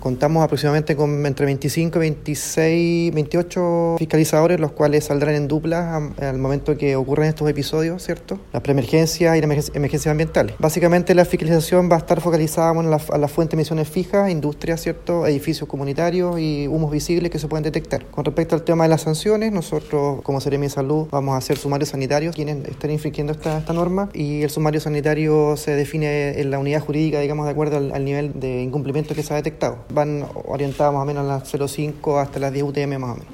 Contamos aproximadamente con entre 25, 26, 28 fiscalizadores, los cuales saldrán en dupla al momento que ocurren estos episodios, ¿cierto? Las preemergencias y las emergencias ambientales. Básicamente la fiscalización va a estar focalizada a la fuente de emisiones fijas, industrias, ¿cierto? Edificios comunitarios y humos visibles que se pueden detectar. Con respecto al tema de las sanciones, nosotros como Seremi de Salud vamos a hacer sumarios sanitarios quienes estén infringiendo esta norma, y el sumario sanitario se define en la unidad jurídica, digamos, de acuerdo al nivel de incumplimiento que se ha detectado. Van orientados más o menos a las 0,5 hasta las 10 UTM más o menos.